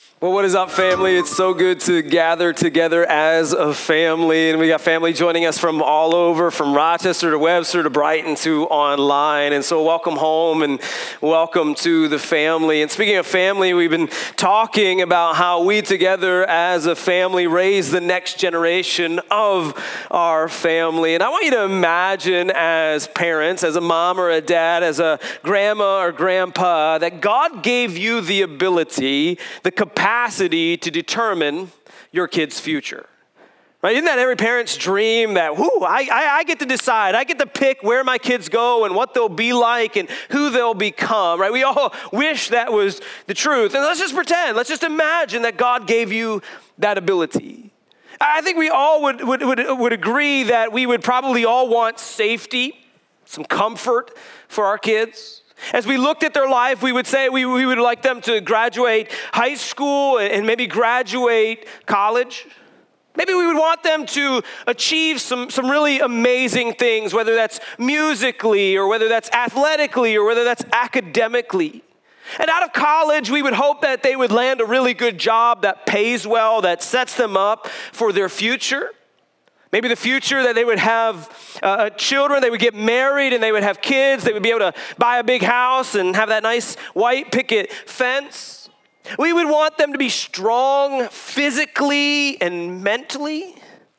Well, what is up, family? It's so good to gather together as a family. And we got family joining us from all over, from Rochester to Webster to Brighton to online. And so welcome home and welcome to the family. And speaking of family, we've been talking about how we together as a family raise the next generation of our family. And I want you to imagine as parents, as a mom or a dad, as a grandma or grandpa, that God gave you the ability, the capacity to determine your kid's future. Right? Isn't that every parent's dream that, I get to decide, I get to pick where my kids go and what they'll be like and who they'll become, right? We all wish that was the truth. And let's just pretend, let's just imagine that God gave you that ability. I think we all would agree that we would probably all want safety, some comfort for our kids. As we looked at their life, we would say we would like them to graduate high school and maybe graduate college. Maybe we would want them to achieve some really amazing things, whether that's musically or whether that's athletically or whether that's academically. And out of college, we would hope that they would land a really good job that pays well, that sets them up for their future. Maybe the future that they would have children, they would get married and they would have kids. They would be able to buy a big house and have that nice white picket fence. We would want them to be strong physically and mentally.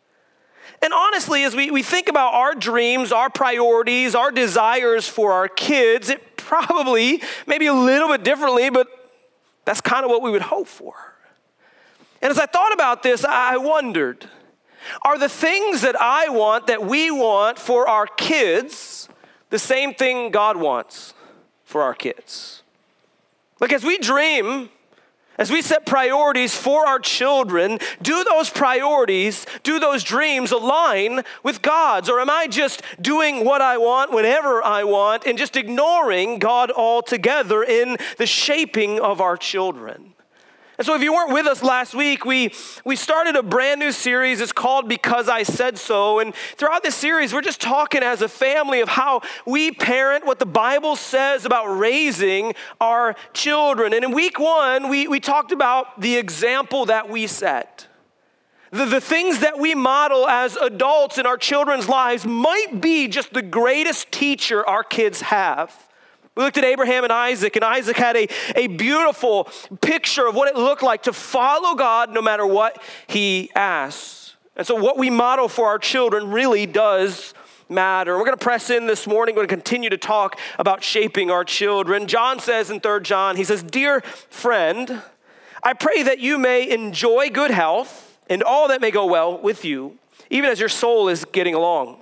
And honestly, as we think about our dreams, our priorities, our desires for our kids, it probably, maybe a little bit differently, but that's kind of what we would hope for. And as I thought about this, I wondered, are the things that I want, that we want for our kids, the same thing God wants for our kids? Like as we dream, as we set priorities for our children, do those priorities, do those dreams align with God's? Or am I just doing what I want, whenever I want, and just ignoring God altogether in the shaping of our children? And so if you weren't with us last week, we started a brand new series. It's called Because I Said So. And throughout this series, we're just talking as a family of how we parent, what the Bible says about raising our children. And in week one, we talked about the example that we set. The things that we model as adults in our children's lives might be just the greatest teacher our kids have. We looked at Abraham and Isaac had a beautiful picture of what it looked like to follow God no matter what he asks. And so what we model for our children really does matter. We're going to press in this morning. We're going to continue to talk about shaping our children. John says in 3 John, he says, "Dear friend, I pray that you may enjoy good health and all that may go well with you, even as your soul is getting along."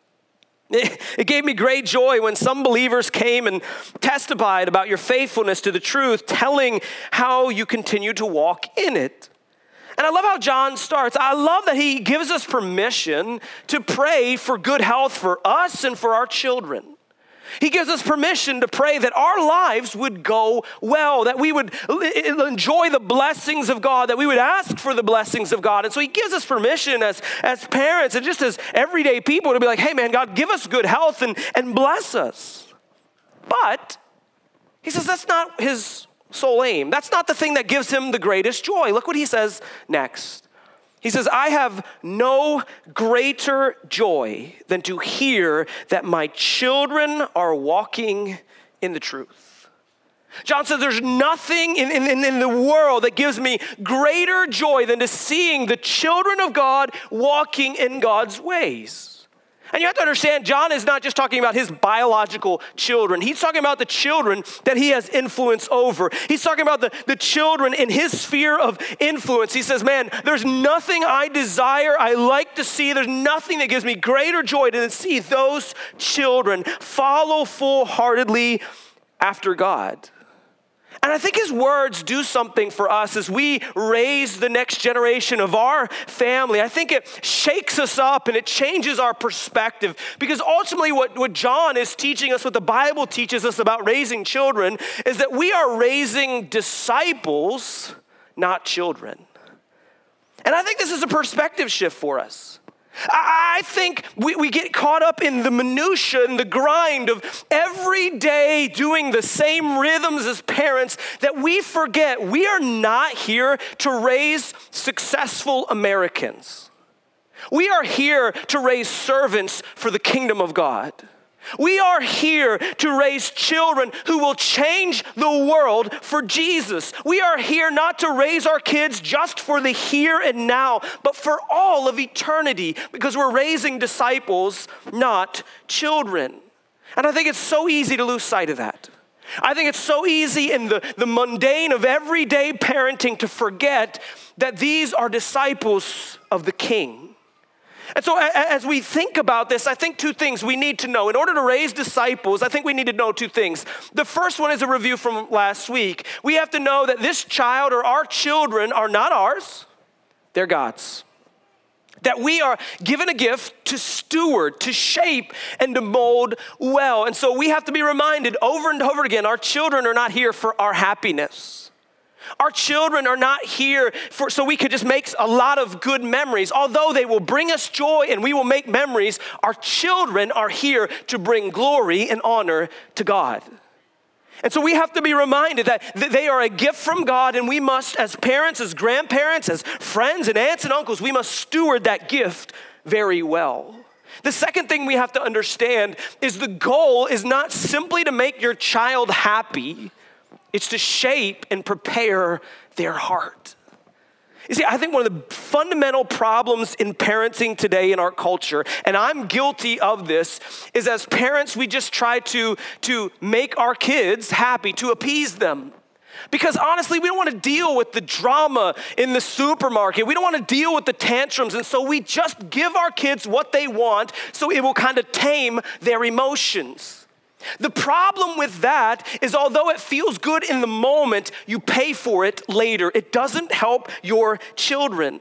It gave me great joy when some believers came and testified about your faithfulness to the truth, telling how you continue to walk in it. And I love how John starts. I love that he gives us permission to pray for good health for us and for our children. He gives us permission to pray that our lives would go well, that we would enjoy the blessings of God, that we would ask for the blessings of God. And so he gives us permission as parents and just as everyday people to be like, hey man, God, give us good health and bless us. But he says that's not his sole aim. That's not the thing that gives him the greatest joy. Look what he says next. He says, "I have no greater joy than to hear that my children are walking in the truth." John says there's nothing in the world that gives me greater joy than to seeing the children of God walking in God's ways. And you have to understand, John is not just talking about his biological children. He's talking about the children that he has influence over. He's talking about the children in his sphere of influence. He says, man, there's nothing I desire, I like to see. There's nothing that gives me greater joy than to see those children follow full-heartedly after God. And I think his words do something for us as we raise the next generation of our family. I think it shakes us up and it changes our perspective, because ultimately what John is teaching us, what the Bible teaches us about raising children, is that we are raising disciples, not children. And I think this is a perspective shift for us. I think we get caught up in the minutia and the grind of every day doing the same rhythms as parents that we forget we are not here to raise successful Americans. We are here to raise servants for the kingdom of God. We are here to raise children who will change the world for Jesus. We are here not to raise our kids just for the here and now, but for all of eternity, because we're raising disciples, not children. And I think it's so easy to lose sight of that. I think it's so easy in the mundane of everyday parenting to forget that these are disciples of the King. And so as we think about this, I think two things we need to know. In order to raise disciples, I think we need to know two things. The first one is a review from last week. We have to know that this child or our children are not ours, they're God's. That we are given a gift to steward, to shape, and to mold well. And so we have to be reminded over and over again, our children are not here for our happiness. Our children are not here so we could just make a lot of good memories. Although they will bring us joy and we will make memories, our children are here to bring glory and honor to God. And so we have to be reminded that they are a gift from God, and we must, as parents, as grandparents, as friends and aunts and uncles, we must steward that gift very well. The second thing we have to understand is the goal is not simply to make your child happy. It's to shape and prepare their heart. You see, I think one of the fundamental problems in parenting today in our culture, and I'm guilty of this, is as parents, we just try to make our kids happy, to appease them. Because honestly, we don't want to deal with the drama in the supermarket. We don't want to deal with the tantrums. And so we just give our kids what they want so it will kind of tame their emotions. The problem with that is although it feels good in the moment, you pay for it later. It doesn't help your children.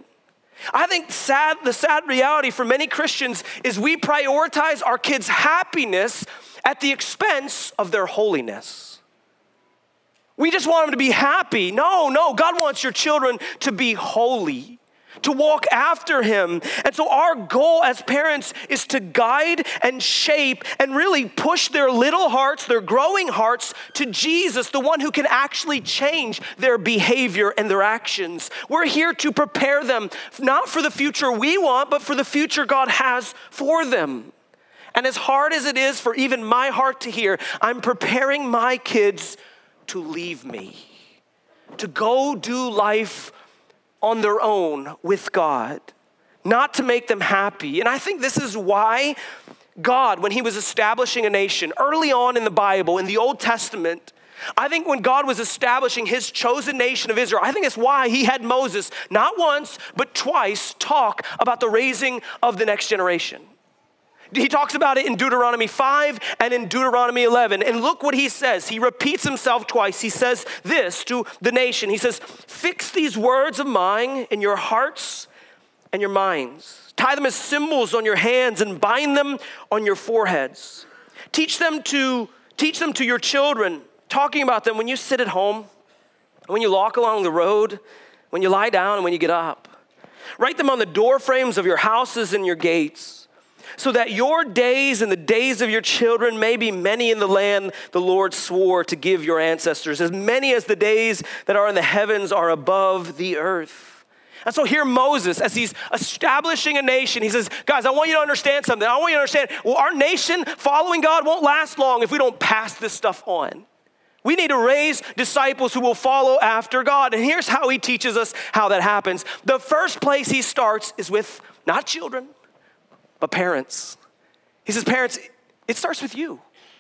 I think the sad reality for many Christians is we prioritize our kids' happiness at the expense of their holiness. We just want them to be happy. No, God wants your children to be holy, to walk after him. And so our goal as parents is to guide and shape and really push their little hearts, their growing hearts to Jesus, the one who can actually change their behavior and their actions. We're here to prepare them, not for the future we want, but for the future God has for them. And as hard as it is for even my heart to hear, I'm preparing my kids to leave me, to go do life on their own with God, not to make them happy. And I think this is why God, when he was establishing a nation early on in the Bible, in the Old Testament, I think when God was establishing his chosen nation of Israel, I think that's why he had Moses not once, but twice talk about the raising of the next generation. He talks about it in Deuteronomy 5 and in Deuteronomy 11. And look what he says. He repeats himself twice. He says this to the nation. He says, fix these words of mine in your hearts and your minds. Tie them as symbols on your hands and bind them on your foreheads. Teach them to your children, talking about them when you sit at home, when you walk along the road, when you lie down, and when you get up. Write them on the door frames of your houses and your gates, so that your days and the days of your children may be many in the land the Lord swore to give your ancestors, as many as the days that are in the heavens are above the earth. And so here Moses, as he's establishing a nation, he says, guys, I want you to understand something. I want you to understand, well, our nation following God won't last long if we don't pass this stuff on. We need to raise disciples who will follow after God. And here's how he teaches us how that happens. The first place he starts is with not children, but parents. He says, parents, it starts with you.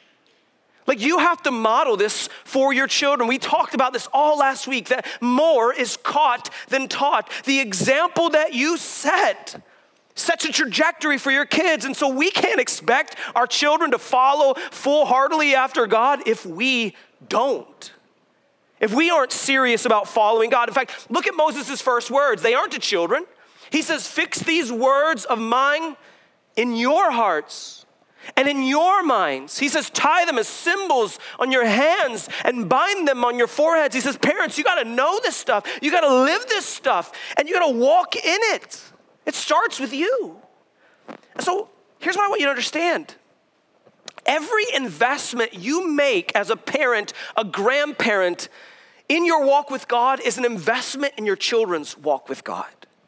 Like, you have to model this for your children. We talked about this all last week, that more is caught than taught. The example that you set sets a trajectory for your kids. And so we can't expect our children to follow full-heartedly after God if we don't. If we aren't serious about following God. In fact, look at Moses' first words. They aren't to children. He says, fix these words of mine in your hearts and in your minds. He says, tie them as symbols on your hands and bind them on your foreheads. He says, parents, you got to know this stuff. You got to live this stuff, and you got to walk in it. It starts with you. So here's what I want you to understand. Every investment you make as a parent, a grandparent, in your walk with God is an investment in your children's walk with God.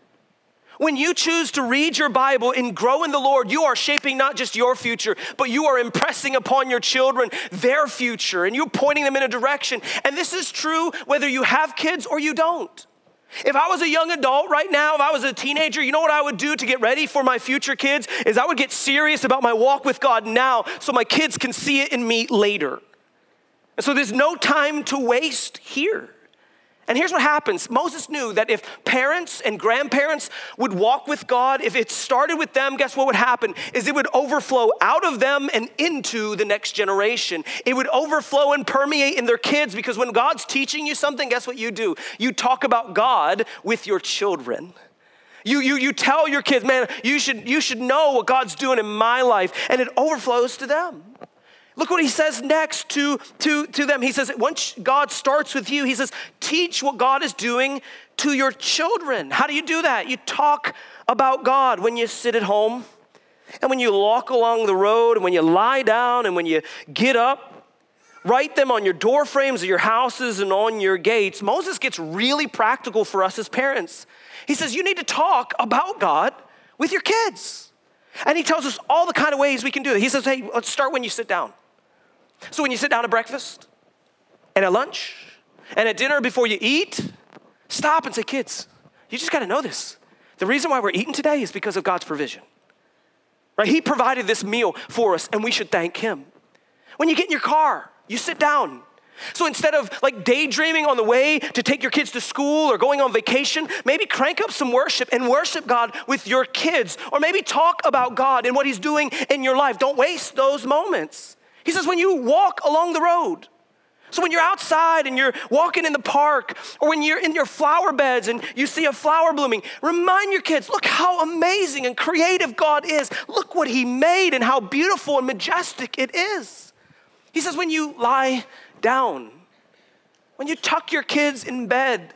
When you choose to read your Bible and grow in the Lord, you are shaping not just your future, but you are impressing upon your children their future, and you're pointing them in a direction. And this is true whether you have kids or you don't. If I was a young adult right now, if I was a teenager, you know what I would do to get ready for my future kids is I would get serious about my walk with God now so my kids can see it in me later. And so there's no time to waste here. And here's what happens. Moses knew that if parents and grandparents would walk with God, if it started with them, guess what would happen? Is it would overflow out of them and into the next generation. It would overflow and permeate in their kids, because when God's teaching you something, guess what you do? You talk about God with your children. You tell your kids, man, you should know what God's doing in my life, and it overflows to them. Look what he says next to them. He says, once God starts with you, he says, teach what God is doing to your children. How do you do that? You talk about God when you sit at home, and when you walk along the road, and when you lie down, and when you get up. Write them on your door frames of your houses and on your gates. Moses gets really practical for us as parents. He says, you need to talk about God with your kids. And he tells us all the kind of ways we can do it. He says, hey, let's start when you sit down. So when you sit down at breakfast, and at lunch, and at dinner before you eat, stop and say, kids, you just got to know this. The reason why we're eating today is because of God's provision. Right? He provided this meal for us, and we should thank him. When you get in your car, you sit down. So instead of like daydreaming on the way to take your kids to school or going on vacation, maybe crank up some worship and worship God with your kids. Or maybe talk about God and what he's doing in your life. Don't waste those moments. He says when you walk along the road, so when you're outside and you're walking in the park, or when you're in your flower beds and you see a flower blooming, remind your kids, look how amazing and creative God is. Look what he made and how beautiful and majestic it is. He says when you lie down, when you tuck your kids in bed,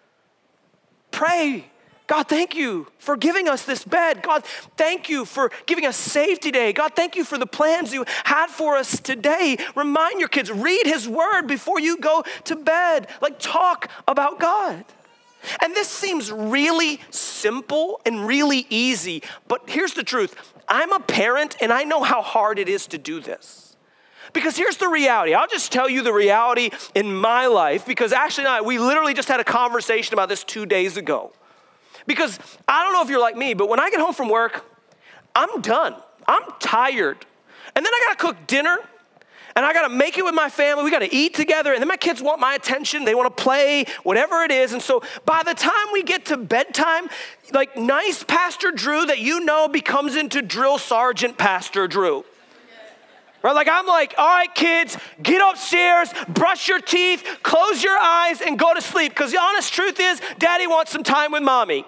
pray. God, thank you for giving us this bed. God, thank you for giving us safety today. God, thank you for the plans you had for us today. Remind your kids, read his word before you go to bed. Like, talk about God. And this seems really simple and really easy, but here's the truth. I'm a parent and I know how hard it is to do this. Because here's the reality. I'll just tell you the reality in my life, because Ashley and I, we literally just had a conversation about this 2 days ago. Because I don't know if you're like me, but when I get home from work, I'm done. I'm tired. And then I gotta cook dinner, and I gotta make it with my family. We gotta eat together, and then my kids want my attention. They wanna play, whatever it is. And so by the time we get to bedtime, like nice Pastor Drew that you know becomes into drill sergeant Pastor Drew. Right? Like I'm like, all right, kids, get upstairs, brush your teeth, close your eyes, and go to sleep. Because the honest truth is, Daddy wants some time with Mommy.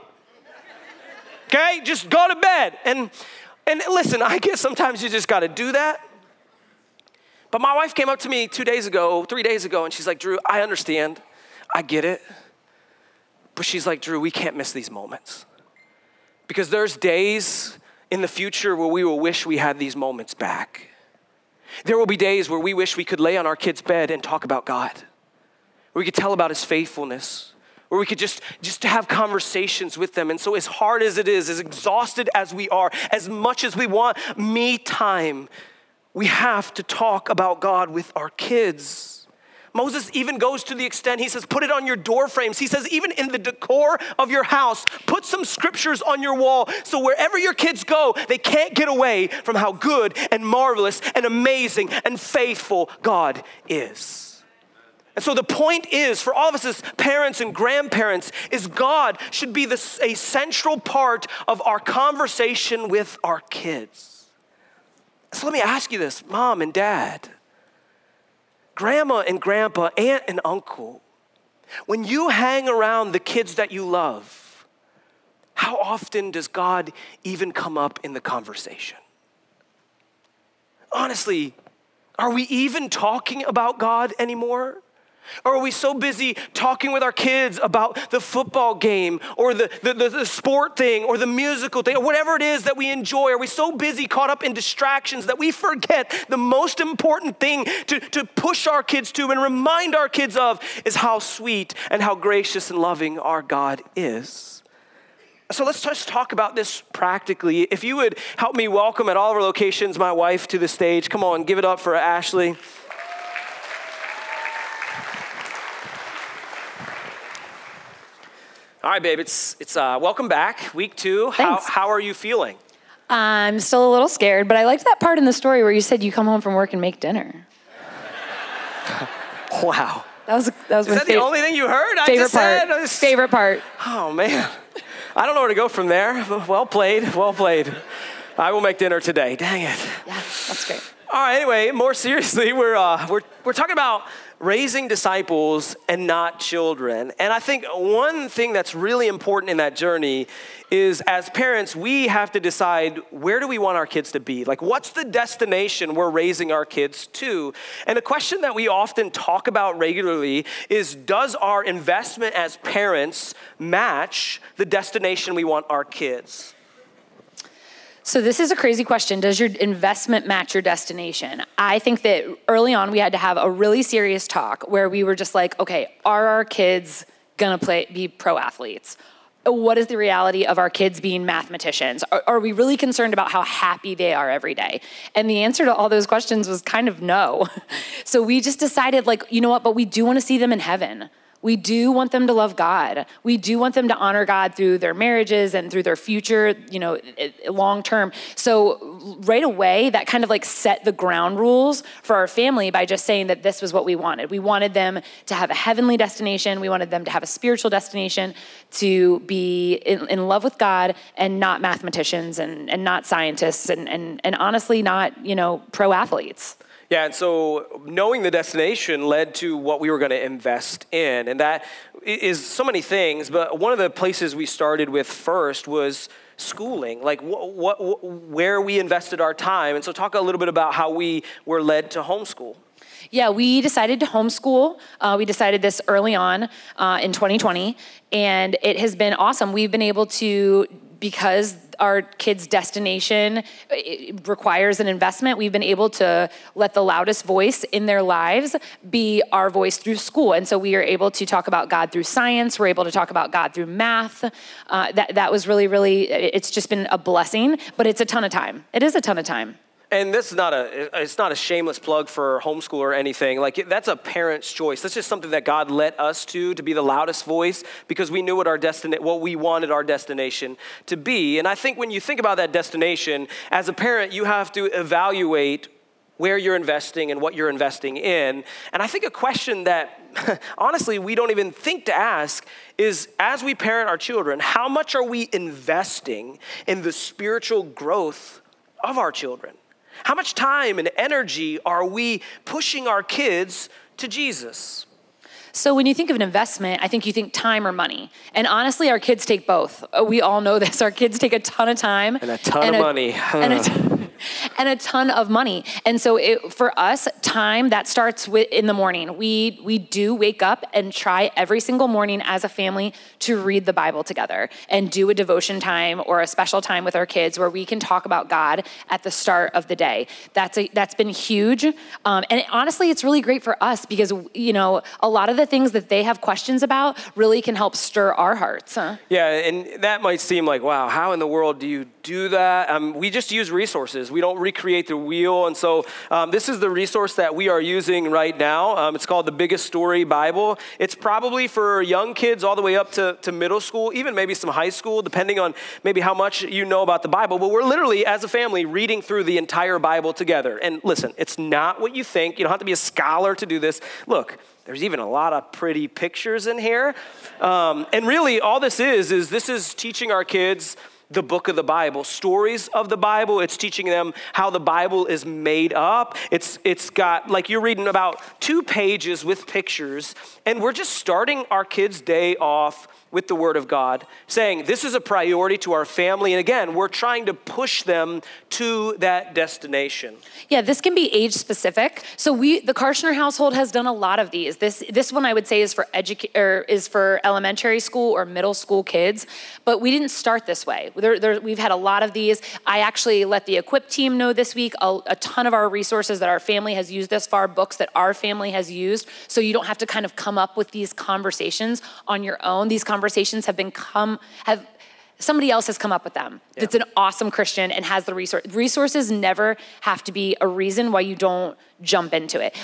Okay? Just go to bed. And listen, I guess sometimes you just got to do that. But my wife came up to me 3 days ago, and she's like, Drew, I understand. I get it. But she's like, Drew, we can't miss these moments. Because there's days in the future where we will wish we had these moments back. There will be days where we wish we could lay on our kids' bed and talk about God, where we could tell about his faithfulness, where we could just have conversations with them. And so as hard as it is, as exhausted as we are, as much as we want me time, we have to talk about God with our kids. Moses even goes to the extent, he says, put it on your door frames. He says, even in the decor of your house, put some scriptures on your wall so wherever your kids go, they can't get away from how good and marvelous and amazing and faithful God is. And so the point is, for all of us as parents and grandparents, is God should be a central part of our conversation with our kids. So let me ask you this, Mom and Dad, Grandma and Grandpa, Aunt and Uncle, when you hang around the kids that you love, how often does God even come up in the conversation? Honestly, are we even talking about God anymore? Or are we so busy talking with our kids about the football game or the sport thing or the musical thing or whatever it is that we enjoy? Are we so busy caught up in distractions that we forget the most important thing to push our kids to and remind our kids of is how sweet and how gracious and loving our God is? So let's just talk about this practically. If you would help me welcome at all of our locations my wife to the stage. Come on, give it up for Ashley. All right, babe, it's welcome back, week 2. How are you feeling? I'm still a little scared, but I liked that part in the story where you said you come home from work and make dinner. Wow. That was Is that the only thing you heard? Favorite part. Oh, man. I don't know where to go from there. Well played. I will make dinner today. Dang it. Yeah, that's great. All right, anyway, more seriously, we're talking about raising disciples and not children. And I think one thing that's really important in that journey is as parents, we have to decide where do we want our kids to be? Like, what's the destination we're raising our kids to? And a question that we often talk about regularly is, does our investment as parents match the destination we want our kids? So this is a crazy question. Does your investment match your destination? I think that early on we had to have a really serious talk where we were just like, okay, are our kids gonna be pro athletes? What is the reality of our kids being mathematicians? Are we really concerned about how happy they are every day? And the answer to all those questions was kind of no. So we just decided, like, you know what, but we do want to see them in heaven. We do want them to love God. We do want them to honor God through their marriages and through their future, long term. So right away, that kind of like set the ground rules for our family by just saying that this was what we wanted. We wanted them to have a heavenly destination. We wanted them to have a spiritual destination, to be in love with God and not mathematicians and not scientists and honestly not, pro athletes. Yeah, and so knowing the destination led to what we were going to invest in. And that is so many things, but one of the places we started with first was schooling, like where we invested our time. And so talk a little bit about how we were led to homeschool. Yeah, we decided to homeschool. We decided this early on in 2020, and it has been awesome. We've been able to, because our kids' destination requires an investment, we've been able to let the loudest voice in their lives be our voice through school. And so we are able to talk about God through science. We're able to talk about God through math. That was really, really, it's just been a blessing, but it's a ton of time. It is a ton of time. And this is it's not a shameless plug for homeschool or anything. Like, that's a parent's choice. That's just something that God led us to be the loudest voice because we knew what we wanted our destination to be. And I think when you think about that destination, as a parent, you have to evaluate where you're investing and what you're investing in. And I think a question that honestly we don't even think to ask is, as we parent our children, how much are we investing in the spiritual growth of our children? How much time and energy are we pushing our kids to Jesus? So when you think of an investment, I think you think time or money. And honestly, our kids take both. We all know this. Our kids take a ton of time. And a ton of money. And a ton of money. And so for us, time, that starts in the morning. We do wake up and try every single morning as a family to read the Bible together and do a devotion time or a special time with our kids where we can talk about God at the start of the day. That's been huge. And honestly, it's really great for us because, a lot of the things that they have questions about really can help stir our hearts. Huh? Yeah, and that might seem like, wow, how in the world do you do that? We just use resources. We don't recreate the wheel. And so this is the resource that we are using right now. It's called the Biggest Story Bible. It's probably for young kids all the way up to middle school, even maybe some high school, depending on maybe how much you know about the Bible. But we're literally, as a family, reading through the entire Bible together. And listen, it's not what you think. You don't have to be a scholar to do this. Look, there's even a lot of pretty pictures in here. And really, all this is teaching our kids the book of the Bible, stories of the Bible. It's teaching them how the Bible is made up. It's got, like, you're reading about 2 pages with pictures, and we're just starting our kids' day off with the Word of God, saying this is a priority to our family. And again, we're trying to push them to that destination. Yeah, this can be age specific. So the Karshner household has done a lot of these. This one I would say is for elementary school or middle school kids, but we didn't start this way. We've had a lot of these. I actually let the Equip team know this week a ton of our resources that our family has used thus far, books that our family has used, so you don't have to kind of come up with these conversations on your own. These conversations have somebody else has come up with them. Yeah. That's an awesome Christian and has the resource. Resources never have to be a reason why you don't jump into it.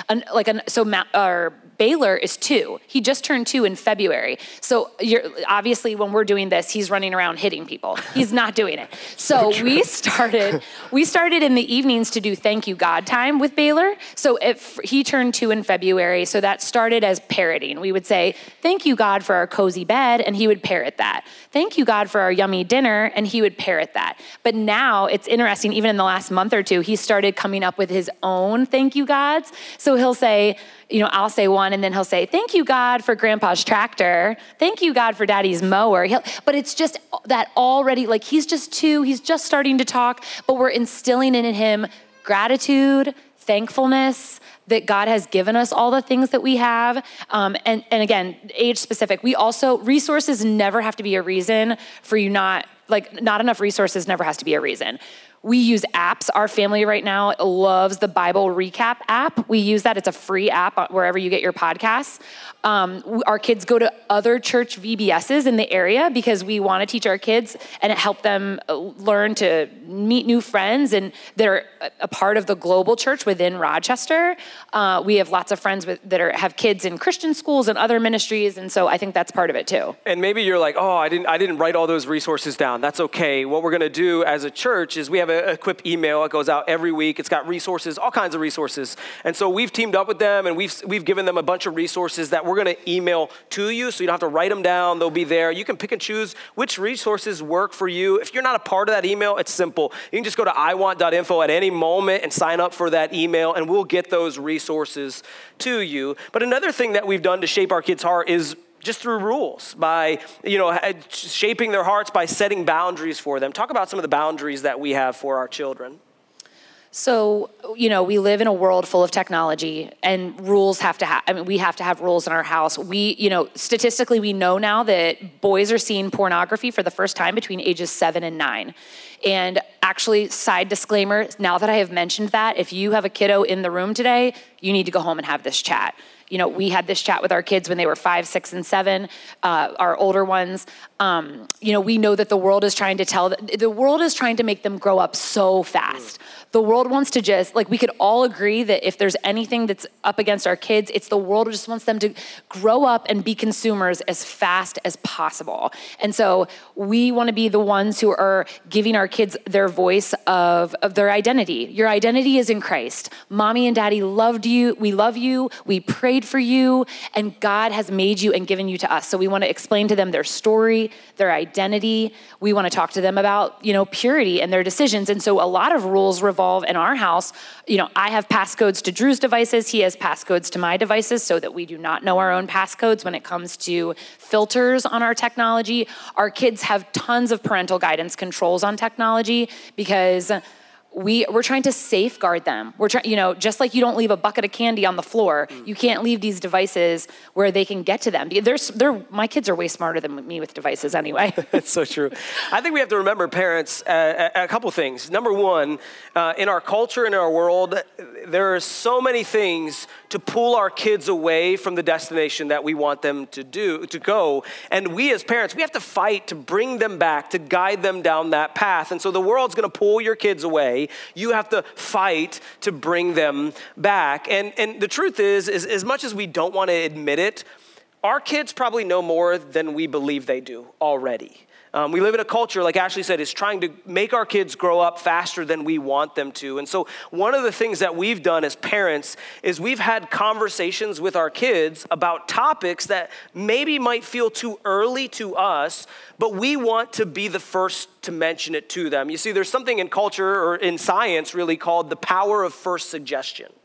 Baylor is 2. He just turned 2 in February. So obviously when we're doing this, he's running around hitting people. He's not doing it. So we started in the evenings to do Thank You God time with Baylor. So he turned 2 in February. So that started as parroting. We would say, thank you God for our cozy bed, and he would parrot that. Thank you God for our yummy dinner, and he would parrot that. But now it's interesting, even in the last month or two, he started coming up with his own thank you gods. So he'll say, I'll say one, and then he'll say, thank you, God, for Grandpa's tractor. Thank you, God, for Daddy's mower. But it's just that already, like, he's just 2, he's just starting to talk, but we're instilling in him gratitude, thankfulness, that God has given us all the things that we have. And again, age specific. Resources never have to be a reason for you not enough resources never has to be a reason. We use apps. Our family right now loves the Bible Recap app. We use that. It's a free app wherever you get your podcasts. Our kids go to other church VBSs in the area because we want to teach our kids and help them learn to meet new friends, and they're a part of the global church within Rochester. We have lots of friends that have kids in Christian schools and other ministries, and so I think that's part of it too. And maybe you're like, I didn't write all those resources down. That's okay. What we're going to do as a church is we have an Equip email. It goes out every week. It's got resources, all kinds of resources. And so we've teamed up with them, and we've given them a bunch of resources that we're going to email to you, so you don't have to write them down. They'll be there. You can pick and choose which resources work for you. If you're not a part of that email, it's simple. You can just go to iwant.info at any moment and sign up for that email, and we'll get those resources to you. But another thing that we've done to shape our kids' heart is just through rules, by shaping their hearts, by setting boundaries for them. Talk about some of the boundaries that we have for our children. So, we live in a world full of technology, and rules we have to have rules in our house. Statistically, we know now that boys are seeing pornography for the first time between ages 7 and 9. And actually, side disclaimer, now that I have mentioned that, if you have a kiddo in the room today, you need to go home and have this chat. We had this chat with our kids when they were 5, 6, and 7, our older ones. We know that the world is trying to make them grow up so fast. The world wants to we could all agree that if there's anything that's up against our kids, it's the world just wants them to grow up and be consumers as fast as possible. And so we want to be the ones who are giving our kids their voice of their identity. Your identity is in Christ. Mommy and Daddy loved you. We love you. We prayed for you, and God has made you and given you to us. So we want to explain to them their story, their identity. We want to talk to them about, purity and their decisions. And so a lot of rules revolve in our house. I have passcodes to Drew's devices. He has passcodes to my devices so that we do not know our own passcodes when it comes to filters on our technology. Our kids have tons of parental guidance controls on technology because we're trying to safeguard them. We're trying, just like you don't leave a bucket of candy on the floor, you can't leave these devices where they can get to them. My kids are way smarter than me with devices anyway. That's so true. I think we have to remember, parents, a couple things. Number one, in our culture, in our world, there are so many things to pull our kids away from the destination that we want them to go. And we as parents, we have to fight to bring them back, to guide them down that path. And so the world's going to pull your kids away. You have to fight to bring them back. And the truth is as much as we don't want to admit it, our kids probably know more than we believe they do already. We live in a culture, like Ashley said, is trying to make our kids grow up faster than we want them to. And so one of the things that we've done as parents is we've had conversations with our kids about topics that maybe might feel too early to us, but we want to be the first to mention it to them. You see, there's something in culture or in science really called the power of first suggestion.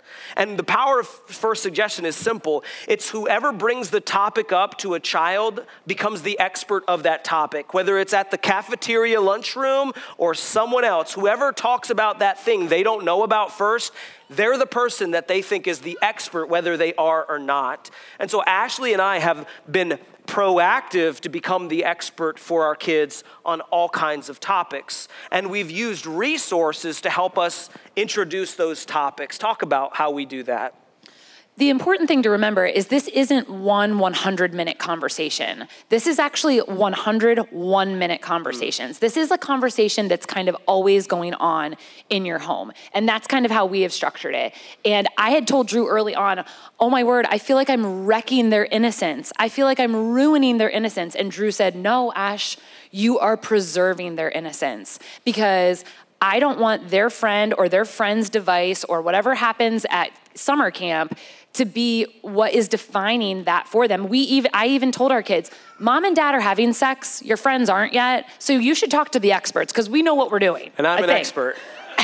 And the power of first suggestion is simple. It's whoever brings the topic up to a child becomes the expert of that topic, whether it's at the cafeteria lunchroom or someone else. Whoever talks about that thing they don't know about first, they're the person that they think is the expert, whether they are or not. And so Ashley and I have been proactive to become the expert for our kids on all kinds of topics. And we've used resources to help us introduce those topics. Talk about how we do that. The important thing to remember is this isn't one 100-minute conversation. This is actually 100 one-minute conversations. This is a conversation that's kind of always going on in your home. And that's kind of how we have structured it. And I had told Drew early on, oh my word, I feel like I'm wrecking their innocence. I feel like I'm ruining their innocence. And Drew said, no, Ash, you are preserving their innocence, because I don't want their friend or their friend's device or whatever happens at summer camp to be what is defining that for them. I even told our kids, Mom and Dad are having sex, your friends aren't yet, so you should talk to the experts because we know what we're doing. And I'm an expert.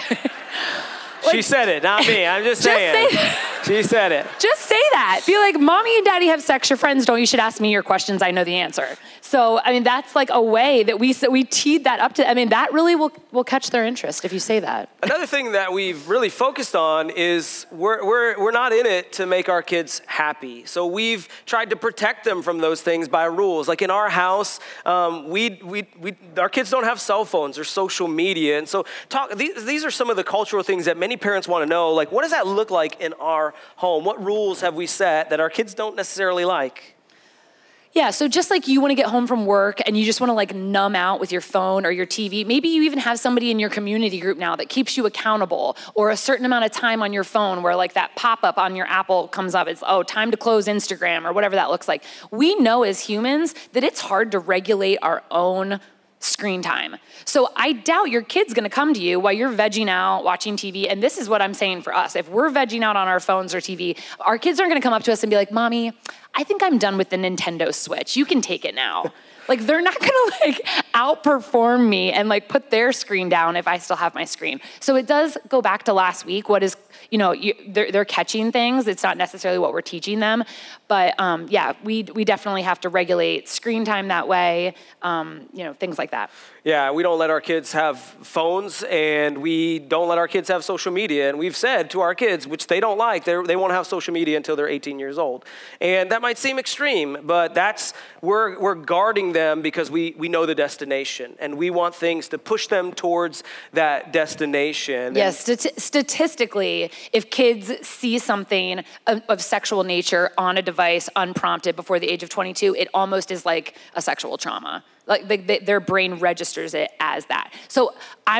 She said it, not me. I'm just saying. She said it. Just say that. Be like, Mommy and Daddy have sex, your friends don't. You should ask me your questions. I know the answer. So, I mean, that's like a way that we teed that up to, I mean, that really will catch their interest if you say that. Another thing that we've really focused on is we're not in it to make our kids happy. So we've tried to protect them from those things by rules. Like in our house, our kids don't have cell phones or social media. And so these are some of the cultural things that many parents want to know. Like, what does that look like in our home? What rules have we set that our kids don't necessarily like? Yeah, so just like you want to get home from work and you just want to like numb out with your phone or your TV, maybe you even have somebody in your community group now that keeps you accountable, or a certain amount of time on your phone where like that pop-up on your Apple comes up, it's, oh, time to close Instagram or whatever that looks like. We know as humans that it's hard to regulate our own screen time. So I doubt your kid's gonna come to you while you're vegging out, watching TV, and this is what I'm saying for us. If we're vegging out on our phones or TV, our kids aren't gonna come up to us and be like, Mommy, I think I'm done with the Nintendo Switch. You can take it now. Like, they're not gonna like outperform me and like put their screen down if I still have my screen. So it does go back to last week. What is, they're catching things. It's not necessarily what we're teaching them. But yeah, we definitely have to regulate screen time that way, things like that. Yeah, we don't let our kids have phones, and we don't let our kids have social media. And we've said to our kids, which they don't like, they won't have social media until they're 18 years old. And that might seem extreme, but we're guarding them because we know the destination, and we want things to push them towards that destination. Yes, statistically, if kids see something of sexual nature on a device unprompted before the age of 22, it almost is like a sexual trauma. Like their brain registers it as that. So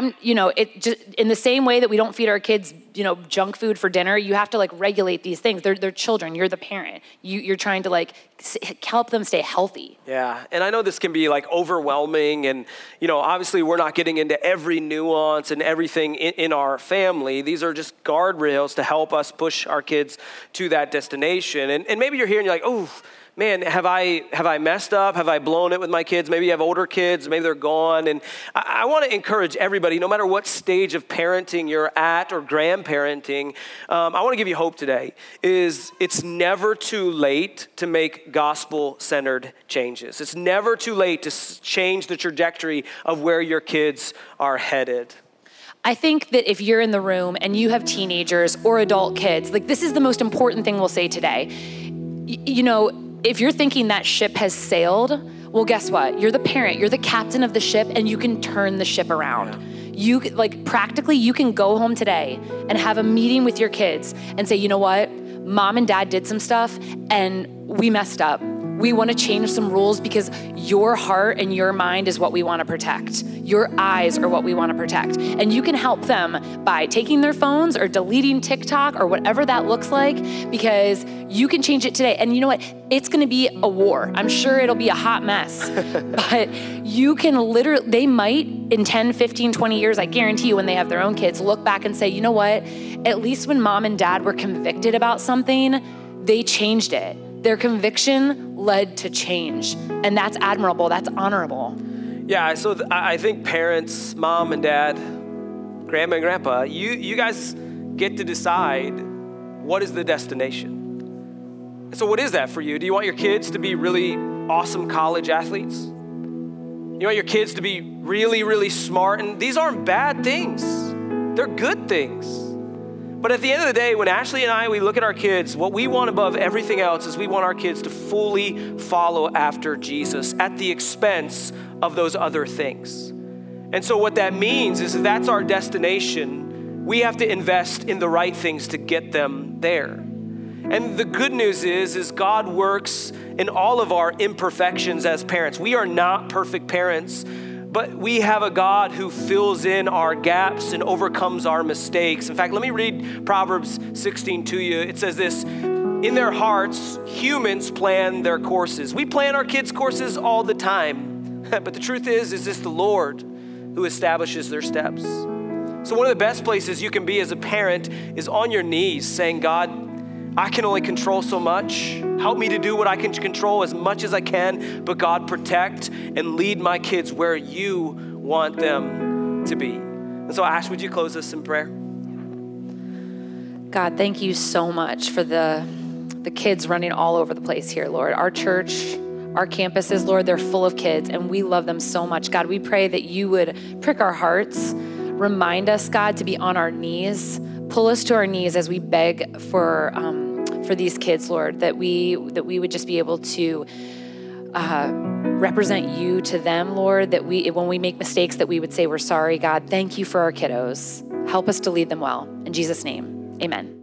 it just in the same way that we don't feed our kids, junk food for dinner, you have to like regulate these things. They're children. You're the parent. You're trying to like help them stay healthy. Yeah, and I know this can be like overwhelming, and obviously we're not getting into every nuance and everything in our family. These are just guardrails to help us push our kids to that destination. And maybe you're here and you're like, oh, man, have I messed up? Have I blown it with my kids? Maybe you have older kids, maybe they're gone. And I want to encourage everybody, no matter what stage of parenting you're at or grandparenting, I want to give you hope today, is it's never too late to make gospel-centered changes. It's never too late to change the trajectory of where your kids are headed. I think that if you're in the room and you have teenagers or adult kids, like this is the most important thing we'll say today. If you're thinking that ship has sailed, well, guess what? You're the parent, you're the captain of the ship, and you can turn the ship around. Practically, you can go home today and have a meeting with your kids and say, you know what? Mom and Dad did some stuff and we messed up. We want to change some rules because your heart and your mind is what we want to protect. Your eyes are what we want to protect. And you can help them by taking their phones or deleting TikTok or whatever that looks like, because you can change it today. And you know what? It's going to be a war. I'm sure it'll be a hot mess. But you can they might in 10, 15, 20 years, I guarantee you, when they have their own kids, look back and say, you know what? At least when Mom and Dad were convicted about something, they changed it. Their conviction led to change. And that's admirable. That's honorable. Yeah, so I think parents, mom and dad, grandma and grandpa, you guys get to decide what is the destination? And so what is that for you? Do you want your kids to be really awesome college athletes? You want your kids to be really, really smart? And these aren't bad things. They're good things. But at the end of the day, when Ashley and I, we look at our kids, what we want above everything else is we want our kids to fully follow after Jesus at the expense of those other things. And so what that means is if that's our destination, we have to invest in the right things to get them there. And the good news is God works in all of our imperfections as parents. We are not perfect parents, but we have a God who fills in our gaps and overcomes our mistakes. In fact, let me read Proverbs 16 to you. It says this, in their hearts, humans plan their courses. We plan our kids' courses all the time. But the truth is this the Lord who establishes their steps. So one of the best places you can be as a parent is on your knees saying, God, I can only control so much. Help me to do what I can control as much as I can, but God, protect and lead my kids where you want them to be. And so Ash, would you close us in prayer? God, thank you so much for the kids running all over the place here, Lord. Our church, our campuses, Lord, they're full of kids and we love them so much. God, we pray that you would prick our hearts, remind us, God, to be on our knees, pull us to our knees as we beg for these kids, Lord, that we would just be able to represent you to them, Lord, that when we make mistakes, that we would say we're sorry. God, thank you for our kiddos. Help us to lead them well. In Jesus' name, amen.